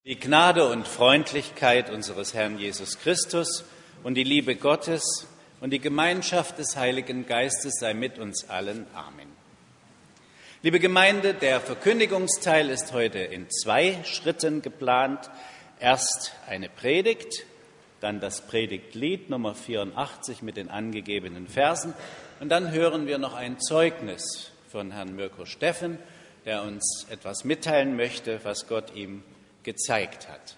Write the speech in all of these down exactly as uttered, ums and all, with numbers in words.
Die Gnade und Freundlichkeit unseres Herrn Jesus Christus und die Liebe Gottes und die Gemeinschaft des Heiligen Geistes sei mit uns allen. Amen. Liebe Gemeinde, der Verkündigungsteil ist heute in zwei Schritten geplant. Erst eine Predigt, dann das Predigtlied Nummer vierundachtzig mit den angegebenen Versen und dann hören wir noch ein Zeugnis von Herrn Mirko Steffen, der uns etwas mitteilen möchte, was Gott ihm gezeigt hat.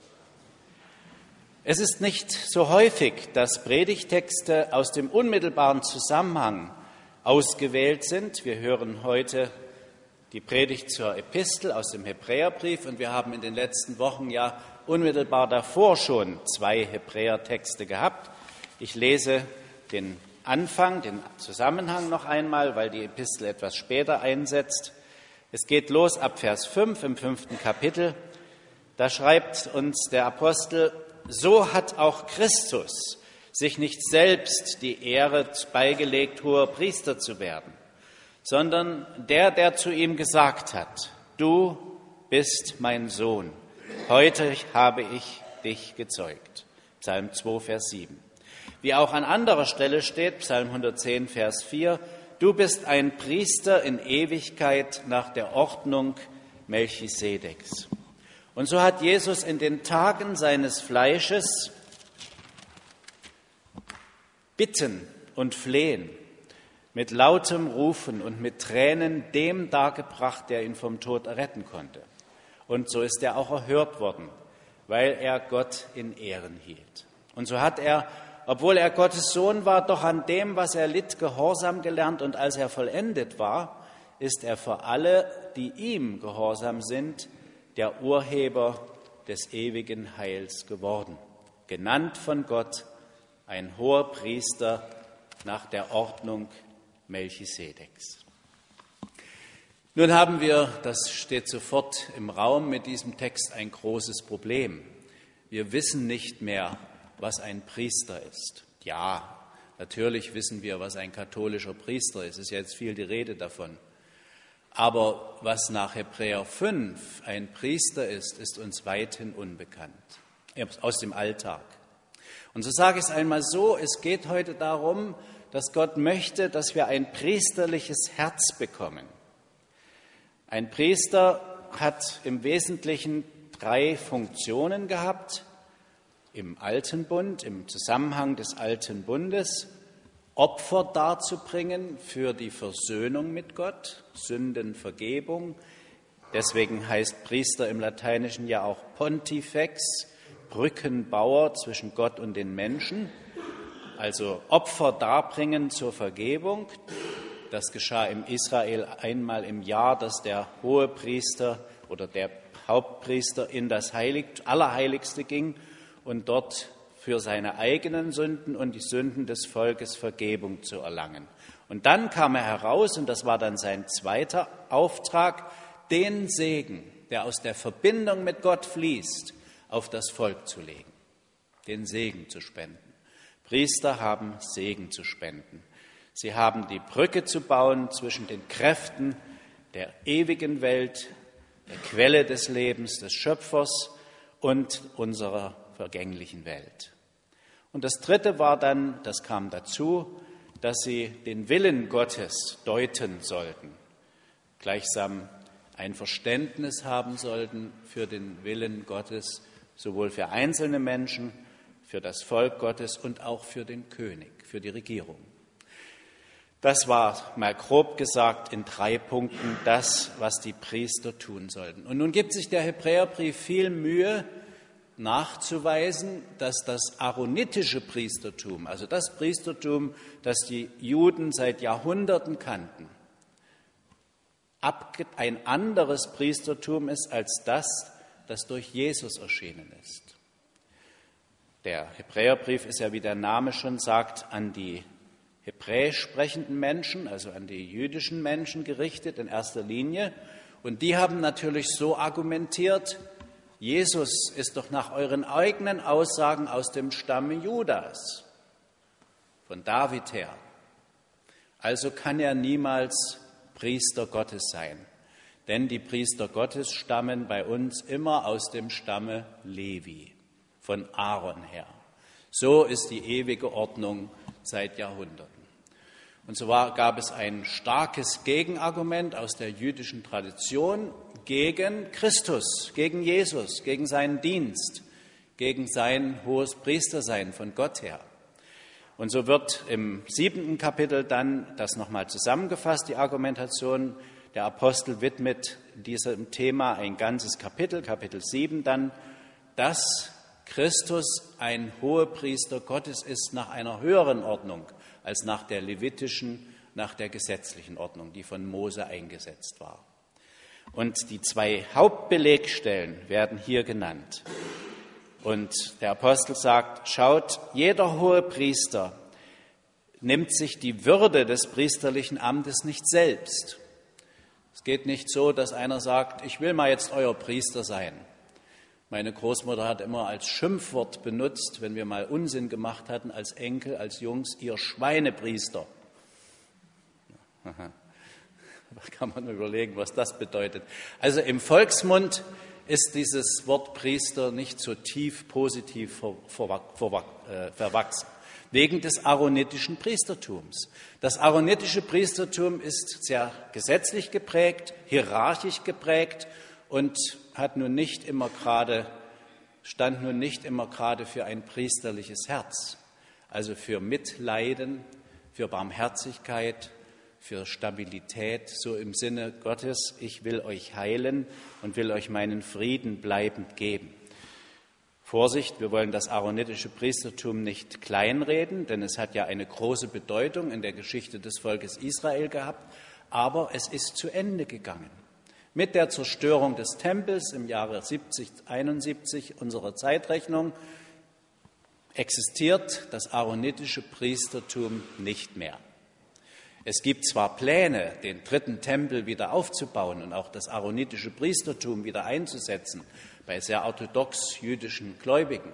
Es ist nicht so häufig, dass Predigttexte aus dem unmittelbaren Zusammenhang ausgewählt sind. Wir hören heute die Predigt zur Epistel aus dem Hebräerbrief und wir haben in den letzten Wochen ja unmittelbar davor schon zwei Hebräertexte gehabt. Ich lese den Anfang, den Zusammenhang noch einmal, weil die Epistel etwas später einsetzt. Es geht los ab Vers fünf im fünften Kapitel. Da schreibt uns der Apostel: So hat auch Christus sich nicht selbst die Ehre beigelegt, hoher Priester zu werden, sondern der, der zu ihm gesagt hat: Du bist mein Sohn, heute habe ich dich gezeugt. Psalm zwei, Vers sieben. Wie auch an anderer Stelle steht, Psalm hundertzehn, Vers vier, Du bist ein Priester in Ewigkeit nach der Ordnung Melchisedeks. Und so hat Jesus in den Tagen seines Fleisches Bitten und Flehen, mit lautem Rufen und mit Tränen dem dargebracht, der ihn vom Tod erretten konnte. Und so ist er auch erhört worden, weil er Gott in Ehren hielt. Und so hat er, obwohl er Gottes Sohn war, doch an dem, was er litt, Gehorsam gelernt. Und als er vollendet war, ist er für alle, die ihm gehorsam sind, der Urheber des ewigen Heils geworden, genannt von Gott ein hoher Priester nach der Ordnung Melchisedeks. Nun haben wir, das steht sofort im Raum, mit diesem Text ein großes Problem. Wir wissen nicht mehr, was ein Priester ist. Ja, natürlich wissen wir, was ein katholischer Priester ist. Es ist ja jetzt viel die Rede davon. Aber was nach Hebräer fünf ein Priester ist, ist uns weithin unbekannt, aus dem Alltag. Und so sage ich es einmal so, es geht heute darum, dass Gott möchte, dass wir ein priesterliches Herz bekommen. Ein Priester hat im Wesentlichen drei Funktionen gehabt im Alten Bund, im Zusammenhang des Alten Bundes: Opfer darzubringen für die Versöhnung mit Gott, Sündenvergebung. Deswegen heißt Priester im Lateinischen ja auch Pontifex, Brückenbauer zwischen Gott und den Menschen. Also Opfer darbringen zur Vergebung. Das geschah im Israel einmal im Jahr, dass der Hohepriester oder der Hauptpriester in das Heilig, Allerheiligste ging und dort für seine eigenen Sünden und die Sünden des Volkes Vergebung zu erlangen. Und dann kam er heraus, und das war dann sein zweiter Auftrag, den Segen, der aus der Verbindung mit Gott fließt, auf das Volk zu legen, den Segen zu spenden. Priester haben Segen zu spenden. Sie haben die Brücke zu bauen zwischen den Kräften der ewigen Welt, der Quelle des Lebens, des Schöpfers und unserer vergänglichen Welt. Und das Dritte war dann, das kam dazu, dass sie den Willen Gottes deuten sollten, gleichsam ein Verständnis haben sollten für den Willen Gottes, sowohl für einzelne Menschen, für das Volk Gottes und auch für den König, für die Regierung. Das war mal grob gesagt in drei Punkten das, was die Priester tun sollten. Und nun gibt sich der Hebräerbrief viel Mühe, nachzuweisen, dass das aaronitische Priestertum, also das Priestertum, das die Juden seit Jahrhunderten kannten, ein anderes Priestertum ist als das, das durch Jesus erschienen ist. Der Hebräerbrief ist ja, wie der Name schon sagt, an die hebräisch sprechenden Menschen, also an die jüdischen Menschen gerichtet in erster Linie. Und die haben natürlich so argumentiert: Jesus ist doch nach euren eigenen Aussagen aus dem Stamme Judas, von David her. Also kann er niemals Priester Gottes sein. Denn die Priester Gottes stammen bei uns immer aus dem Stamme Levi, von Aaron her. So ist die ewige Ordnung seit Jahrhunderten. Und so war, gab es ein starkes Gegenargument aus der jüdischen Tradition gegen Christus, gegen Jesus, gegen seinen Dienst, gegen sein hohes Priestersein von Gott her. Und so wird im siebenten Kapitel dann das nochmal zusammengefasst, die Argumentation. Der Apostel widmet diesem Thema ein ganzes Kapitel, Kapitel sieben dann, dass Christus ein Hohepriester Gottes ist nach einer höheren Ordnung als nach der levitischen, nach der gesetzlichen Ordnung, die von Mose eingesetzt war. Und die zwei Hauptbelegstellen werden hier genannt. Und der Apostel sagt, schaut, jeder Hohepriester nimmt sich die Würde des priesterlichen Amtes nicht selbst. Es geht nicht so, dass einer sagt, ich will mal jetzt euer Priester sein. Meine Großmutter hat immer als Schimpfwort benutzt, wenn wir mal Unsinn gemacht hatten, als Enkel, als Jungs, ihr Schweinepriester. Aha. Da kann man überlegen, was das bedeutet. Also im Volksmund ist dieses Wort Priester nicht so tief positiv verwachsen, wegen des aaronitischen Priestertums. Das aaronitische Priestertum ist sehr gesetzlich geprägt, hierarchisch geprägt und hat nun nicht immer gerade, stand nun nicht immer gerade für ein priesterliches Herz, also für Mitleiden, für Barmherzigkeit, für Stabilität, so im Sinne Gottes, ich will euch heilen und will euch meinen Frieden bleibend geben. Vorsicht, wir wollen das aaronitische Priestertum nicht kleinreden, denn es hat ja eine große Bedeutung in der Geschichte des Volkes Israel gehabt, aber es ist zu Ende gegangen. Mit der Zerstörung des Tempels im Jahre siebzig einundsiebzig unserer Zeitrechnung existiert das aaronitische Priestertum nicht mehr. Es gibt zwar Pläne, den dritten Tempel wieder aufzubauen und auch das aaronitische Priestertum wieder einzusetzen bei sehr orthodox jüdischen Gläubigen,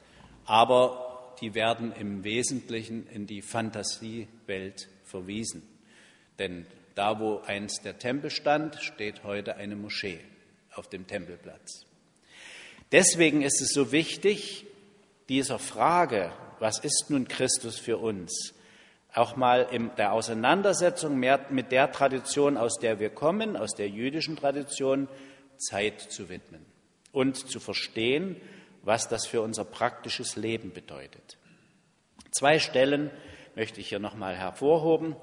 aber die werden im Wesentlichen in die Fantasiewelt verwiesen. Denn da, wo einst der Tempel stand, steht heute eine Moschee auf dem Tempelplatz. Deswegen ist es so wichtig, dieser Frage, was ist nun Christus für uns, auch mal in der Auseinandersetzung mit der Tradition, aus der wir kommen, aus der jüdischen Tradition, Zeit zu widmen und zu verstehen, was das für unser praktisches Leben bedeutet. Zwei Stellen möchte ich hier nochmal hervorheben.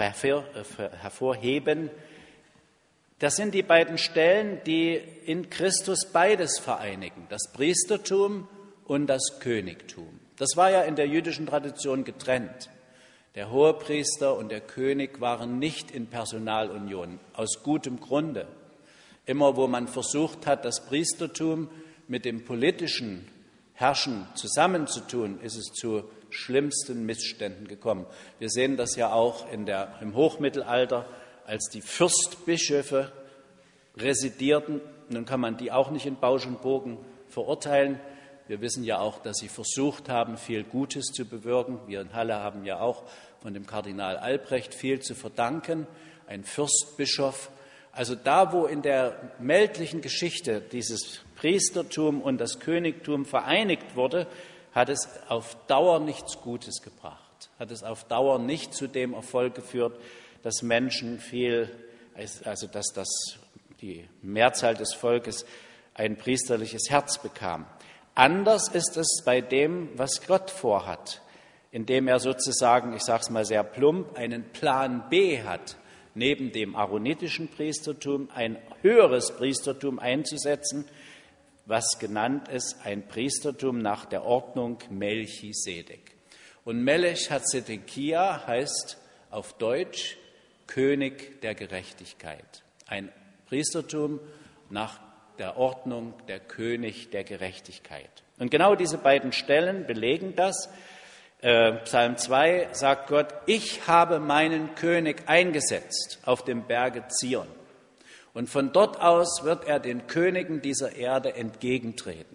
hervorheben. Das sind die beiden Stellen, die in Christus beides vereinigen, das Priestertum und das Königtum. Das war ja in der jüdischen Tradition getrennt. Der Hohepriester und der König waren nicht in Personalunion, aus gutem Grunde. Immer wo man versucht hat, das Priestertum mit dem politischen Herrschen zusammenzutun, ist es zu schlimmsten Missständen gekommen. Wir sehen das ja auch in der, im Hochmittelalter, als die Fürstbischöfe residierten. Nun kann man die auch nicht in Bausch und Bogen verurteilen. Wir wissen ja auch, dass sie versucht haben, viel Gutes zu bewirken. Wir in Halle haben ja auch von dem Kardinal Albrecht viel zu verdanken, ein Fürstbischof. Also da, wo in der weltlichen Geschichte dieses Priestertum und das Königtum vereinigt wurde, hat es auf Dauer nichts Gutes gebracht, hat es auf Dauer nicht zu dem Erfolg geführt, dass Menschen viel, also dass das, die Mehrzahl des Volkes ein priesterliches Herz bekam. Anders ist es bei dem, was Gott vorhat, indem er sozusagen, ich sage es mal sehr plump, einen Plan B hat, neben dem aaronitischen Priestertum ein höheres Priestertum einzusetzen, was genannt ist ein Priestertum nach der Ordnung Melchisedek. Und Melech Hatzedekia heißt auf Deutsch König der Gerechtigkeit. Ein Priestertum nach der Ordnung der König der Gerechtigkeit. Und genau diese beiden Stellen belegen das. Äh, Psalm zwei sagt Gott, ich habe meinen König eingesetzt auf dem Berge Zion. Und von dort aus wird er den Königen dieser Erde entgegentreten.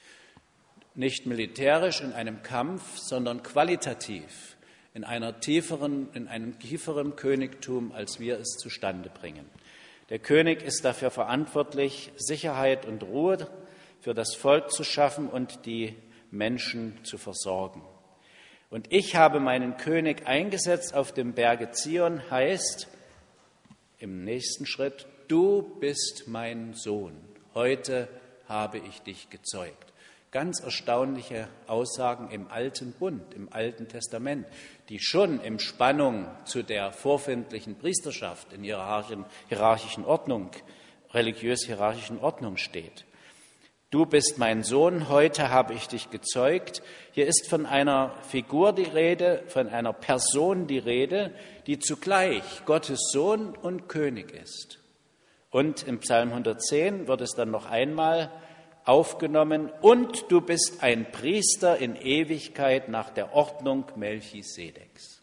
Nicht militärisch in einem Kampf, sondern qualitativ, in einer tieferen, in einem tieferen Königtum, als wir es zustande bringen. Der König ist dafür verantwortlich, Sicherheit und Ruhe für das Volk zu schaffen und die Menschen zu versorgen. Und ich habe meinen König eingesetzt auf dem Berge Zion, heißt im nächsten Schritt, du bist mein Sohn, heute habe ich dich gezeugt. Ganz erstaunliche Aussagen im Alten Bund, im Alten Testament, die schon in Spannung zu der vorfindlichen Priesterschaft in ihrer hierarchischen Ordnung, religiös-hierarchischen Ordnung steht. Du bist mein Sohn, heute habe ich dich gezeugt. Hier ist von einer Figur die Rede, von einer Person die Rede, die zugleich Gottes Sohn und König ist. Und im Psalm hundertzehn wird es dann noch einmal aufgenommen, und du bist ein Priester in Ewigkeit nach der Ordnung Melchisedeks.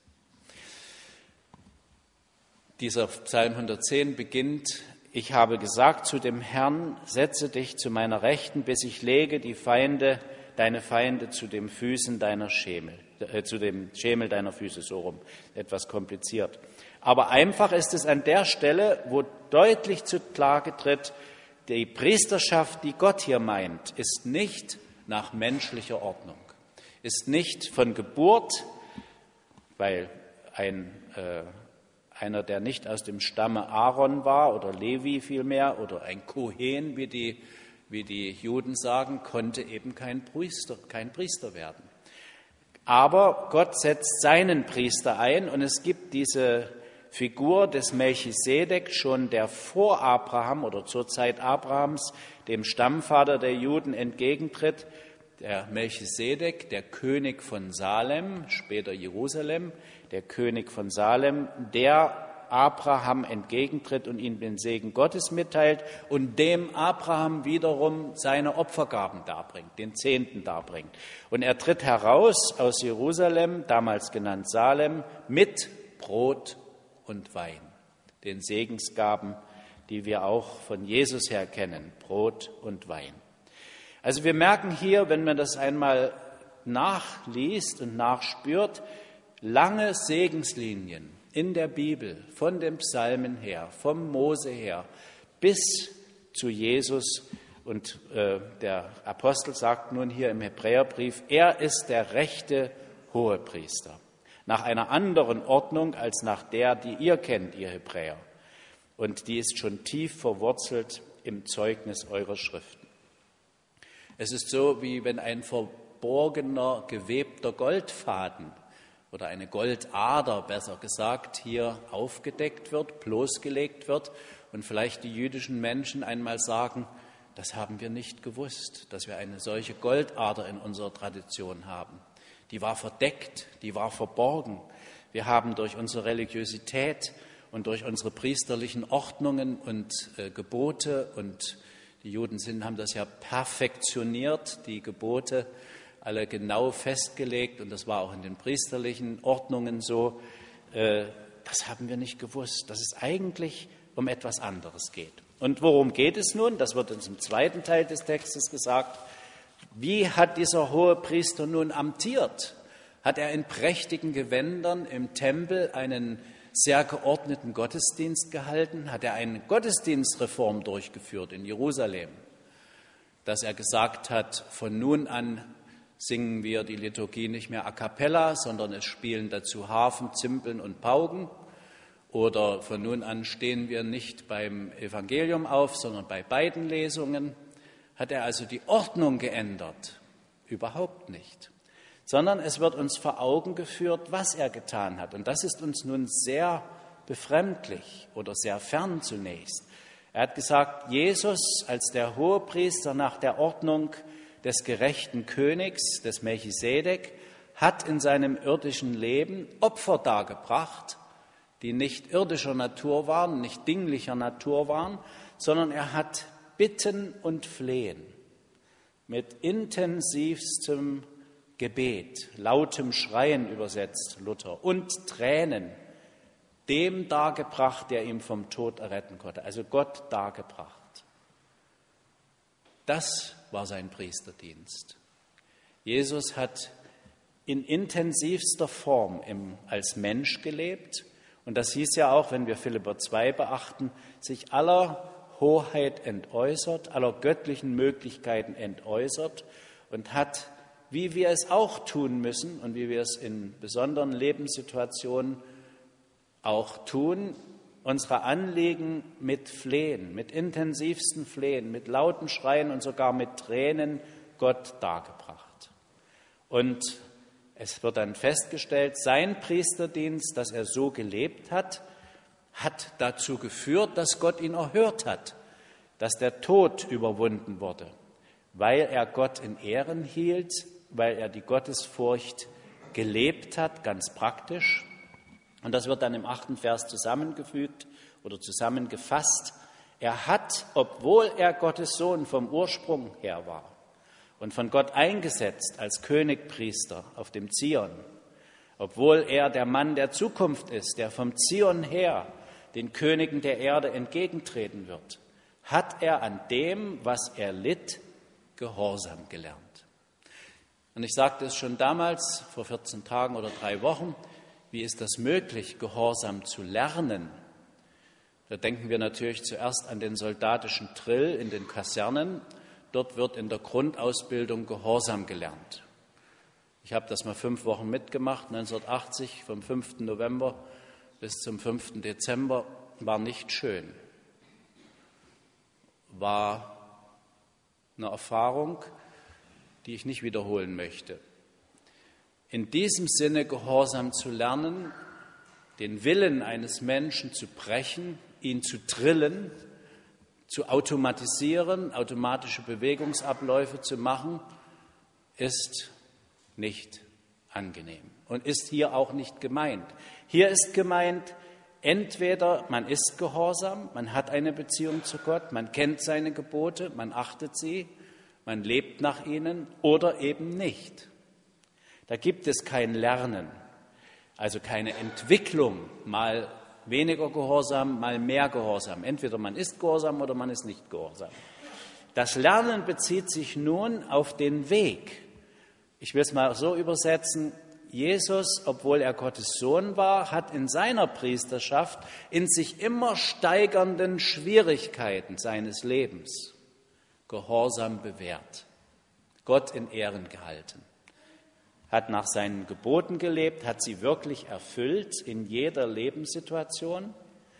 Dieser Psalm hundertzehn beginnt: Ich habe gesagt zu dem Herrn, setze dich zu meiner Rechten, bis ich lege die Feinde, deine Feinde zu den Füßen deiner Schemel, äh, zu dem Schemel deiner Füße, so rum, etwas kompliziert. Aber einfach ist es an der Stelle, wo deutlich zutage tritt, die Priesterschaft, die Gott hier meint, ist nicht nach menschlicher Ordnung, ist nicht von Geburt, weil ein äh, einer, der nicht aus dem Stamme Aaron war oder Levi vielmehr oder ein Kohen, wie die, wie die Juden sagen, konnte eben kein Priester, kein Priester werden. Aber Gott setzt seinen Priester ein und es gibt diese Figur des Melchisedek schon, der vor Abraham oder zur Zeit Abrahams dem Stammvater der Juden entgegentritt. Der Melchisedek, der König von Salem, später Jerusalem, der König von Salem, der Abraham entgegentritt und ihm den Segen Gottes mitteilt und dem Abraham wiederum seine Opfergaben darbringt, den Zehnten darbringt. Und er tritt heraus aus Jerusalem, damals genannt Salem, mit Brot und Wein, den Segensgaben, die wir auch von Jesus her kennen, Brot und Wein. Also wir merken hier, wenn man das einmal nachliest und nachspürt, lange Segenslinien in der Bibel, von den Psalmen her, vom Mose her, bis zu Jesus. Und äh, der Apostel sagt nun hier im Hebräerbrief, er ist der rechte Hohepriester, nach einer anderen Ordnung als nach der, die ihr kennt, ihr Hebräer. Und die ist schon tief verwurzelt im Zeugnis eurer Schriften. Es ist so, wie wenn ein verborgener, gewebter Goldfaden oder eine Goldader, besser gesagt, hier aufgedeckt wird, bloßgelegt wird und vielleicht die jüdischen Menschen einmal sagen, das haben wir nicht gewusst, dass wir eine solche Goldader in unserer Tradition haben. Die war verdeckt, die war verborgen. Wir haben durch unsere Religiosität und durch unsere priesterlichen Ordnungen und äh, Gebote, und die Juden sind, haben das ja perfektioniert, die Gebote alle genau festgelegt, und das war auch in den priesterlichen Ordnungen so. Äh, das haben wir nicht gewusst, dass es eigentlich um etwas anderes geht. Und worum geht es nun? Das wird uns im zweiten Teil des Textes gesagt. Wie hat dieser Hohepriester nun amtiert? Hat er in prächtigen Gewändern im Tempel einen sehr geordneten Gottesdienst gehalten? Hat er eine Gottesdienstreform durchgeführt in Jerusalem, dass er gesagt hat, von nun an singen wir die Liturgie nicht mehr a cappella, sondern es spielen dazu Harfen, Zimbeln und Pauken? Oder von nun an stehen wir nicht beim Evangelium auf, sondern bei beiden Lesungen? Hat er also die Ordnung geändert? Überhaupt nicht. Sondern es wird uns vor Augen geführt, was er getan hat. Und das ist uns nun sehr befremdlich oder sehr fern zunächst. Er hat gesagt, Jesus als der Hohepriester nach der Ordnung des gerechten Königs, des Melchisedek, hat in seinem irdischen Leben Opfer dargebracht, die nicht irdischer Natur waren, nicht dinglicher Natur waren, sondern er hat Bitten und Flehen mit intensivstem Gebet, lautem Schreien übersetzt Luther, und Tränen dem dargebracht, der ihm vom Tod erretten konnte, also Gott dargebracht. Das war sein Priesterdienst. Jesus hat in intensivster Form im, als Mensch gelebt Und das hieß ja auch, wenn wir Philipper zwei beachten, sich aller Hoheit entäußert, aller göttlichen Möglichkeiten entäußert und hat, wie wir es auch tun müssen und wie wir es in besonderen Lebenssituationen auch tun, unsere Anliegen mit Flehen, mit intensivsten Flehen, mit lauten Schreien und sogar mit Tränen Gott dargebracht. Und es wird dann festgestellt, sein Priesterdienst, dass er so gelebt hat, hat dazu geführt, dass Gott ihn erhört hat, dass der Tod überwunden wurde, weil er Gott in Ehren hielt, weil er die Gottesfurcht gelebt hat, ganz praktisch. Und das wird dann im achten Vers zusammengefügt oder zusammengefasst. Er hat, obwohl er Gottes Sohn vom Ursprung her war und von Gott eingesetzt als Königpriester auf dem Zion, obwohl er der Mann der Zukunft ist, der vom Zion her den Königen der Erde entgegentreten wird, hat er an dem, was er litt, Gehorsam gelernt. Und ich sagte es schon damals, vor vierzehn Tagen oder drei Wochen, wie ist das möglich, Gehorsam zu lernen? Da denken wir natürlich zuerst an den soldatischen Drill in den Kasernen. Dort wird in der Grundausbildung Gehorsam gelernt. Ich habe das mal fünf Wochen mitgemacht, neunzehnhundertachtzig, vom fünften November bis zum fünften Dezember, war nicht schön. War eine Erfahrung, die ich nicht wiederholen möchte. In diesem Sinne Gehorsam zu lernen, den Willen eines Menschen zu brechen, ihn zu drillen, zu automatisieren, automatische Bewegungsabläufe zu machen, ist nicht angenehm und ist hier auch nicht gemeint. Hier ist gemeint, entweder man ist gehorsam, man hat eine Beziehung zu Gott, man kennt seine Gebote, man achtet sie, man lebt nach ihnen oder eben nicht. Da gibt es kein Lernen, also keine Entwicklung, mal weniger Gehorsam, mal mehr Gehorsam. Entweder man ist gehorsam oder man ist nicht gehorsam. Das Lernen bezieht sich nun auf den Weg. Ich will es mal so übersetzen, Jesus, obwohl er Gottes Sohn war, hat in seiner Priesterschaft in sich immer steigernden Schwierigkeiten seines Lebens Gehorsam bewährt, Gott in Ehren gehalten, hat nach seinen Geboten gelebt, hat sie wirklich erfüllt in jeder Lebenssituation,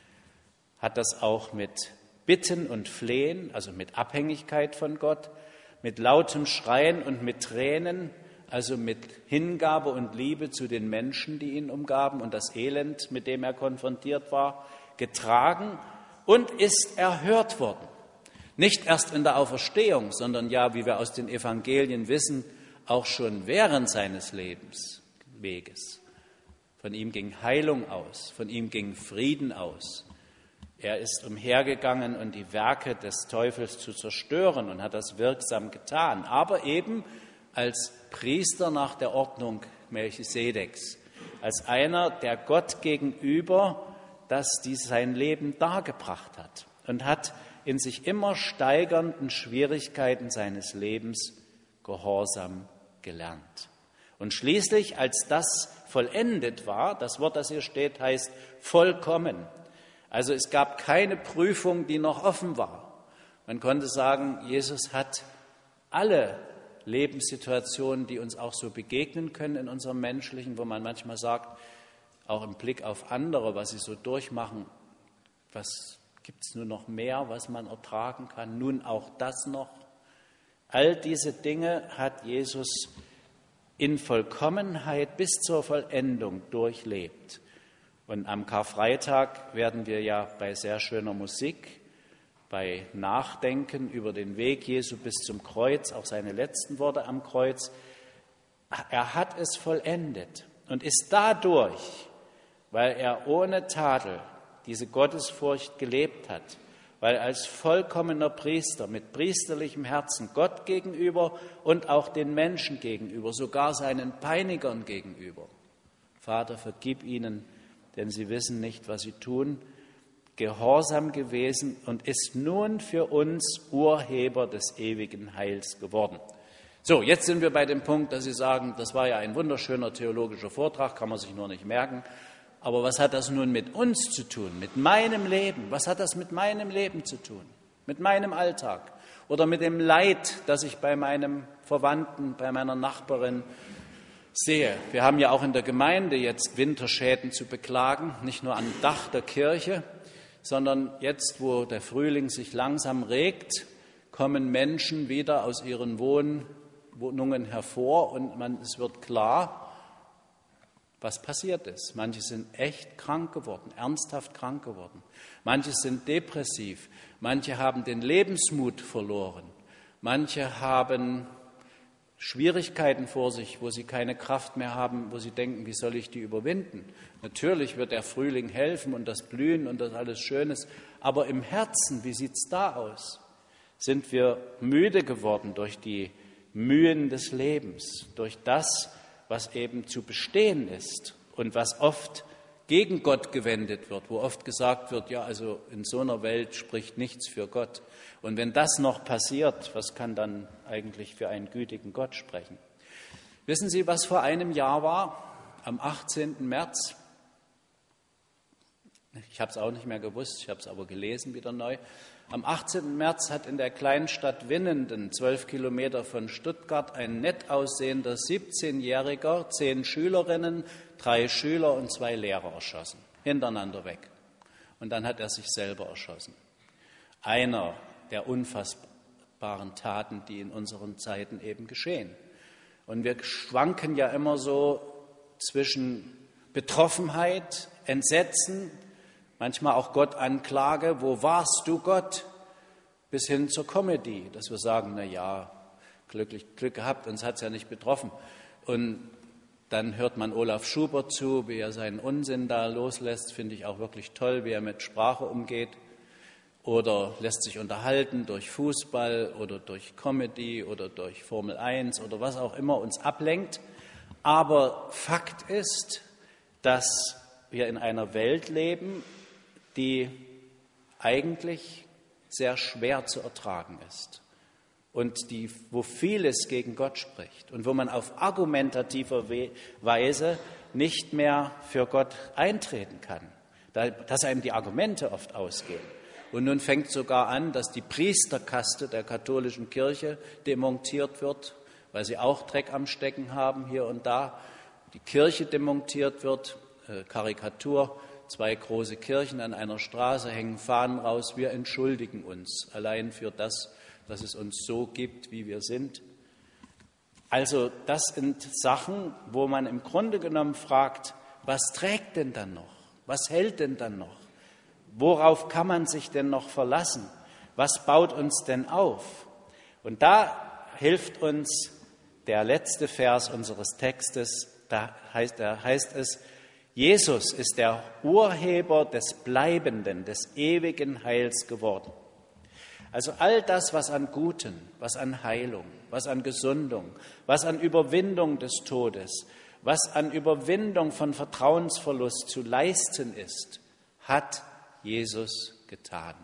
hat das auch mit Bitten und Flehen, also mit Abhängigkeit von Gott, mit lautem Schreien und mit Tränen, also mit Hingabe und Liebe zu den Menschen, die ihn umgaben und das Elend, mit dem er konfrontiert war, getragen und ist erhört worden. Nicht erst in der Auferstehung, sondern ja, wie wir aus den Evangelien wissen, auch schon während seines Lebensweges. Von ihm ging Heilung aus, von ihm ging Frieden aus. Er ist umhergegangen, um die Werke des Teufels zu zerstören und hat das wirksam getan, aber eben als Priester nach der Ordnung Melchisedeks, als einer, der Gott gegenüber das dies sein Leben dargebracht hat und hat in sich immer steigernden Schwierigkeiten seines Lebens Gehorsam gelernt. Und schließlich, als das vollendet war, das Wort, das hier steht, heißt vollkommen. Also es gab keine Prüfung, die noch offen war. Man konnte sagen, Jesus hat alle Lebenssituationen, die uns auch so begegnen können in unserem Menschlichen, wo man manchmal sagt, auch im Blick auf andere, was sie so durchmachen, was gibt es nur noch mehr, was man ertragen kann, nun auch das noch. All diese Dinge hat Jesus in Vollkommenheit bis zur Vollendung durchlebt. Und am Karfreitag werden wir ja bei sehr schöner Musik, bei Nachdenken über den Weg Jesu bis zum Kreuz, auch seine letzten Worte am Kreuz, er hat es vollendet und ist dadurch, weil er ohne Tadel diese Gottesfurcht gelebt hat, weil als vollkommener Priester mit priesterlichem Herzen Gott gegenüber und auch den Menschen gegenüber, sogar seinen Peinigern gegenüber, Vater, vergib ihnen, denn sie wissen nicht, was sie tun, gehorsam gewesen und ist nun für uns Urheber des ewigen Heils geworden. So, jetzt sind wir bei dem Punkt, dass Sie sagen, das war ja ein wunderschöner theologischer Vortrag, kann man sich nur nicht merken. Aber was hat das nun mit uns zu tun, mit meinem Leben? Was hat das mit meinem Leben zu tun, mit meinem Alltag oder mit dem Leid, das ich bei meinem Verwandten, bei meiner Nachbarin sehe? Wir haben ja auch in der Gemeinde jetzt Winterschäden zu beklagen, nicht nur am Dach der Kirche, sondern jetzt, wo der Frühling sich langsam regt, kommen Menschen wieder aus ihren Wohnungen hervor und man, es wird klar, was passiert ist. Manche sind echt krank geworden, ernsthaft krank geworden. Manche sind depressiv, manche haben den Lebensmut verloren, manche haben Schwierigkeiten vor sich, wo sie keine Kraft mehr haben, wo sie denken, wie soll ich die überwinden? Natürlich wird der Frühling helfen und das Blühen und das alles Schönes, aber im Herzen, wie sieht es da aus? Sind wir müde geworden durch die Mühen des Lebens, durch das, was eben zu bestehen ist und was oft gegen Gott gewendet wird, wo oft gesagt wird, ja, also in so einer Welt spricht nichts für Gott. Und wenn das noch passiert, was kann dann eigentlich für einen gütigen Gott sprechen? Wissen Sie, was vor einem Jahr war? Am achtzehnten März, ich habe es auch nicht mehr gewusst, ich habe es aber gelesen wieder neu, am achtzehnten März hat in der kleinen Stadt Winnenden, zwölf Kilometer von Stuttgart, ein nett aussehender siebzehnjähriger, zehn Schülerinnen, drei Schüler und zwei Lehrer erschossen, hintereinander weg. Und dann hat er sich selber erschossen. Einer der unfassbaren Taten, die in unseren Zeiten eben geschehen. Und wir schwanken ja immer so zwischen Betroffenheit, Entsetzen, manchmal auch Gott-Anklage, wo warst du, Gott, bis hin zur Comedy, dass wir sagen, na ja, glücklich, Glück gehabt, uns hat es ja nicht betroffen. Und dann hört man Olaf Schubert zu, wie er seinen Unsinn da loslässt, finde ich auch wirklich toll, wie er mit Sprache umgeht. Oder lässt sich unterhalten durch Fußball oder durch Comedy oder durch Formel eins oder was auch immer uns ablenkt. Aber Fakt ist, dass wir in einer Welt leben, die eigentlich sehr schwer zu ertragen ist und die, wo vieles gegen Gott spricht und wo man auf argumentativer Weise nicht mehr für Gott eintreten kann, dass einem die Argumente oft ausgehen. Und nun fängt sogar an, dass die Priesterkaste der katholischen Kirche demontiert wird, weil sie auch Dreck am Stecken haben hier und da. Die Kirche demontiert wird, äh, Karikatur, zwei große Kirchen an einer Straße hängen Fahnen raus. Wir entschuldigen uns allein für das, dass es uns so gibt, wie wir sind. Also das sind Sachen, wo man im Grunde genommen fragt, was trägt denn dann noch? Was hält denn dann noch? Worauf kann man sich denn noch verlassen? Was baut uns denn auf? Und da hilft uns der letzte Vers unseres Textes, da heißt, da heißt es, Jesus ist der Urheber des Bleibenden, des ewigen Heils geworden. Also all das, was an Guten, was an Heilung, was an Gesundung, was an Überwindung des Todes, was an Überwindung von Vertrauensverlust zu leisten ist, hat Jesus getan,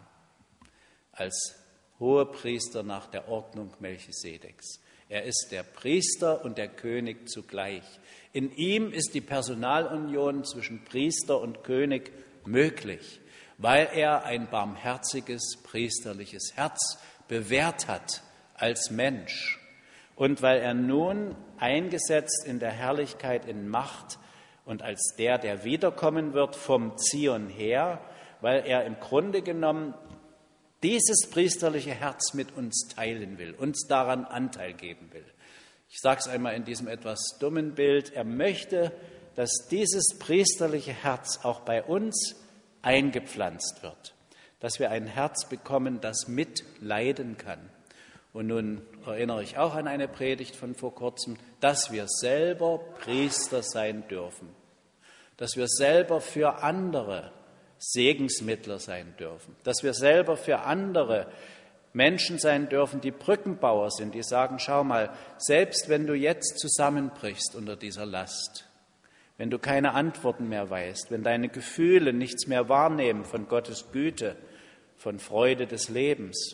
als Hohepriester nach der Ordnung Melchisedeks. Er ist der Priester und der König zugleich. In ihm ist die Personalunion zwischen Priester und König möglich, weil er ein barmherziges priesterliches Herz bewährt hat als Mensch und weil er nun eingesetzt in der Herrlichkeit, in Macht und als der, der wiederkommen wird vom Zion her, weil er im Grunde genommen dieses priesterliche Herz mit uns teilen will, uns daran Anteil geben will. Ich sage es einmal in diesem etwas dummen Bild, er möchte, dass dieses priesterliche Herz auch bei uns eingepflanzt wird, dass wir ein Herz bekommen, das mitleiden kann. Und nun erinnere ich auch an eine Predigt von vor kurzem, dass wir selber Priester sein dürfen, dass wir selber für andere Segensmittler sein dürfen, dass wir selber für andere Menschen sein dürfen, die Brückenbauer sind, die sagen, schau mal, selbst wenn du jetzt zusammenbrichst unter dieser Last, wenn du keine Antworten mehr weißt, wenn deine Gefühle nichts mehr wahrnehmen von Gottes Güte, von Freude des Lebens,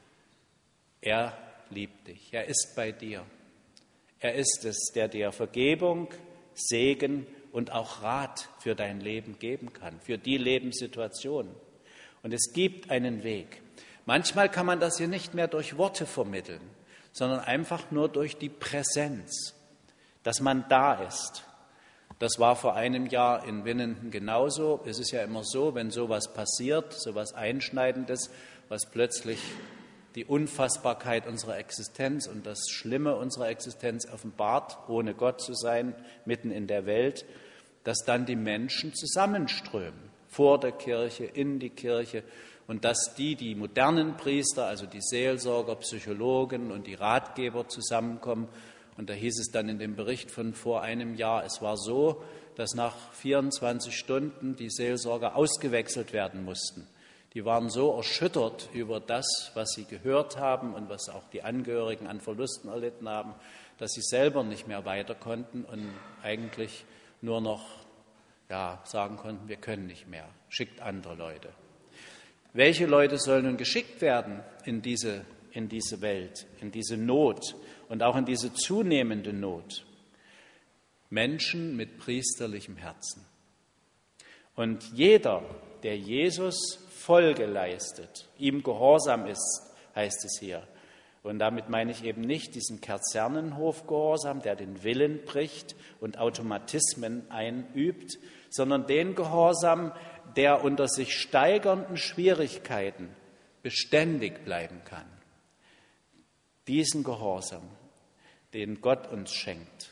er liebt dich, er ist bei dir. Er ist es, der dir Vergebung, Segen und auch Rat für dein Leben geben kann, für die Lebenssituation. Und es gibt einen Weg. Manchmal kann man das hier nicht mehr durch Worte vermitteln, sondern einfach nur durch die Präsenz, dass man da ist. Das war vor einem Jahr in Winnenden genauso. Es ist ja immer so, wenn sowas passiert, sowas Einschneidendes, was plötzlich die Unfassbarkeit unserer Existenz und das Schlimme unserer Existenz offenbart, ohne Gott zu sein, mitten in der Welt, dass dann die Menschen zusammenströmen, vor der Kirche, in die Kirche, und dass die, die modernen Priester, also die Seelsorger, Psychologen und die Ratgeber zusammenkommen. Und da hieß es dann in dem Bericht von vor einem Jahr, es war so, dass nach vierundzwanzig Stunden die Seelsorger ausgewechselt werden mussten. Die waren so erschüttert über das, was sie gehört haben und was auch die Angehörigen an Verlusten erlitten haben, dass sie selber nicht mehr weiter konnten und eigentlich nur noch ja, sagen konnten, wir können nicht mehr, schickt andere Leute. Welche Leute sollen nun geschickt werden in diese, in diese Welt, in diese Not und auch in diese zunehmende Not? Menschen mit priesterlichem Herzen. Und jeder, der Jesus Folge leistet, ihm gehorsam ist, heißt es hier. Und damit meine ich eben nicht diesen Kasernenhofgehorsam, der den Willen bricht und Automatismen einübt, sondern den Gehorsam, der unter sich steigernden Schwierigkeiten beständig bleiben kann. Diesen Gehorsam, den Gott uns schenkt,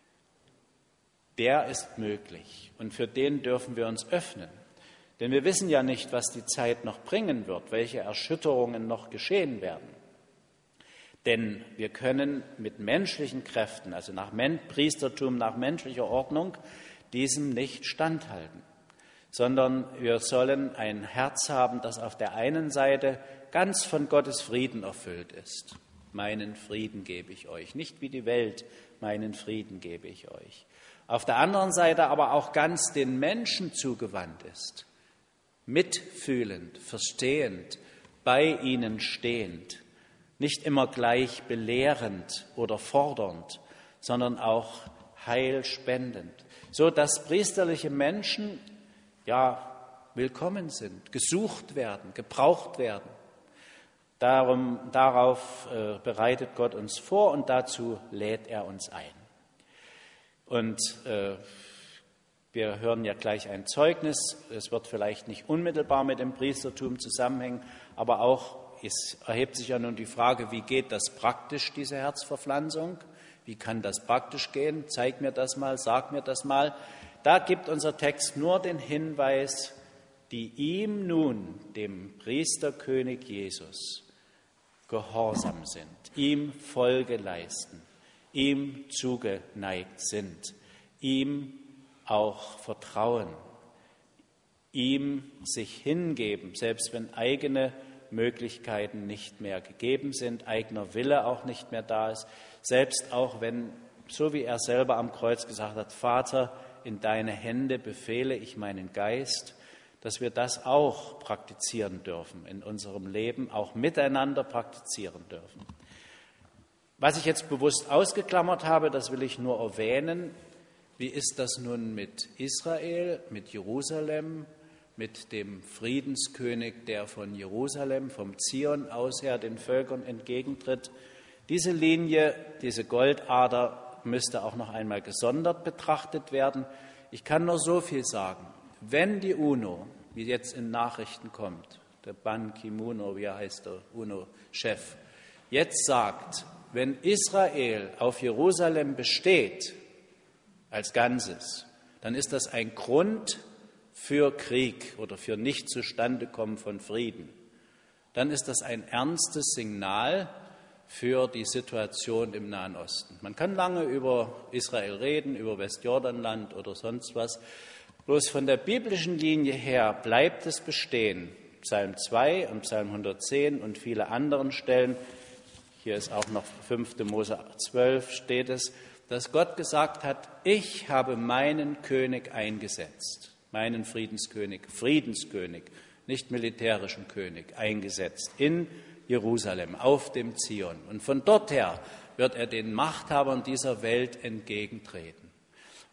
der ist möglich und für den dürfen wir uns öffnen. Denn wir wissen ja nicht, was die Zeit noch bringen wird, welche Erschütterungen noch geschehen werden. Denn wir können mit menschlichen Kräften, also nach Priestertum, nach menschlicher Ordnung, diesem nicht standhalten, sondern wir sollen ein Herz haben, das auf der einen Seite ganz von Gottes Frieden erfüllt ist. Meinen Frieden gebe ich euch, nicht wie die Welt, meinen Frieden gebe ich euch. Auf der anderen Seite aber auch ganz den Menschen zugewandt ist. Mitfühlend, verstehend, bei ihnen stehend, nicht immer gleich belehrend oder fordernd, sondern auch heilspendend, so dass priesterliche Menschen ja willkommen sind, gesucht werden, gebraucht werden. Darum, darauf äh, bereitet Gott uns vor und dazu lädt er uns ein. Und äh, wir hören ja gleich ein Zeugnis. Es wird vielleicht nicht unmittelbar mit dem Priestertum zusammenhängen, aber auch es erhebt sich ja nun die Frage, wie geht das praktisch, diese Herzverpflanzung? Wie kann das praktisch gehen? Zeig mir das mal, sag mir das mal. Da gibt unser Text nur den Hinweis, die ihm nun, dem Priesterkönig Jesus, gehorsam sind, ihm Folge leisten, ihm zugeneigt sind, ihm auch vertrauen, ihm sich hingeben, selbst wenn eigene Möglichkeiten nicht mehr gegeben sind, eigener Wille auch nicht mehr da ist, selbst auch wenn, so wie er selber am Kreuz gesagt hat, Vater, in deine Hände befehle ich meinen Geist, dass wir das auch praktizieren dürfen in unserem Leben, auch miteinander praktizieren dürfen. Was ich jetzt bewusst ausgeklammert habe, das will ich nur erwähnen. Wie ist das nun mit Israel, mit Jerusalem, mit dem Friedenskönig, der von Jerusalem, vom Zion aus her den Völkern entgegentritt? Diese Linie, diese Goldader müsste auch noch einmal gesondert betrachtet werden. Ich kann nur so viel sagen. Wenn die UNO, wie jetzt in Nachrichten kommt, der Ban Ki-moon, wie er heißt, der UNO-Chef, jetzt sagt, wenn Israel auf Jerusalem besteht als Ganzes, dann ist das ein Grund für Krieg oder für Nicht-Zustandekommen von Frieden. Dann ist das ein ernstes Signal für die Situation im Nahen Osten. Man kann lange über Israel reden, über Westjordanland oder sonst was. Bloß von der biblischen Linie her bleibt es bestehen. Psalm zwei und Psalm hundertzehn und viele anderen Stellen, hier ist auch noch fünfte Mose zwölf, steht es, dass Gott gesagt hat, ich habe meinen König eingesetzt, meinen Friedenskönig, Friedenskönig, nicht militärischen König, eingesetzt in Jerusalem, auf dem Zion. Und von dort her wird er den Machthabern dieser Welt entgegentreten.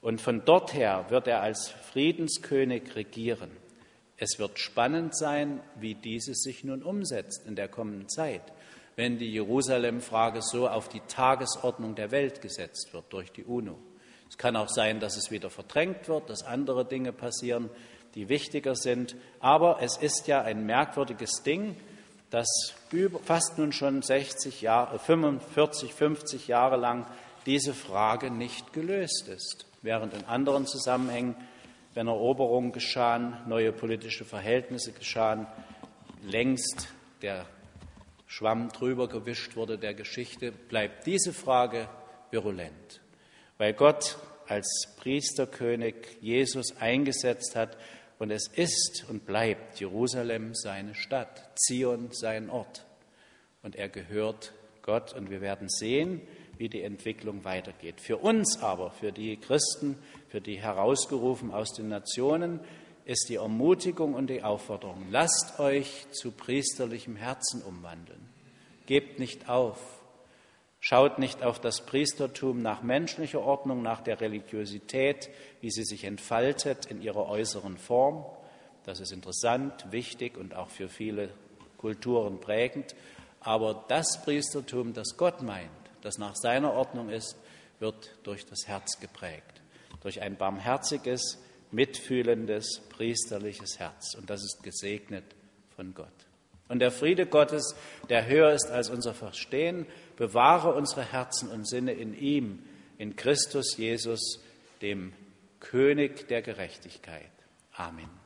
Und von dort her wird er als Friedenskönig regieren. Es wird spannend sein, wie dieses sich nun umsetzt in der kommenden Zeit, wenn die Jerusalem-Frage so auf die Tagesordnung der Welt gesetzt wird durch die UNO. Es kann auch sein, dass es wieder verdrängt wird, dass andere Dinge passieren, die wichtiger sind. Aber es ist ja ein merkwürdiges Ding, dass über, fast nun schon sechzig Jahre, fünfundvierzig, fünfzig Jahre lang diese Frage nicht gelöst ist. Während in anderen Zusammenhängen, wenn Eroberungen geschahen, neue politische Verhältnisse geschahen, längst der Schwamm drüber gewischt wurde der Geschichte, bleibt diese Frage virulent. Weil Gott als Priesterkönig Jesus eingesetzt hat und es ist und bleibt Jerusalem seine Stadt, Zion sein Ort. Und er gehört Gott und wir werden sehen, wie die Entwicklung weitergeht. Für uns aber, für die Christen, für die herausgerufen aus den Nationen, ist die Ermutigung und die Aufforderung, lasst euch zu priesterlichem Herzen umwandeln. Gebt nicht auf. Schaut nicht auf das Priestertum nach menschlicher Ordnung, nach der Religiosität, wie sie sich entfaltet in ihrer äußeren Form. Das ist interessant, wichtig und auch für viele Kulturen prägend. Aber das Priestertum, das Gott meint, das nach seiner Ordnung ist, wird durch das Herz geprägt. Durch ein barmherziges, mitfühlendes, priesterliches Herz. Und das ist gesegnet von Gott. Und der Friede Gottes, der höher ist als unser Verstehen, bewahre unsere Herzen und Sinne in ihm, in Christus Jesus, dem König der Gerechtigkeit. Amen.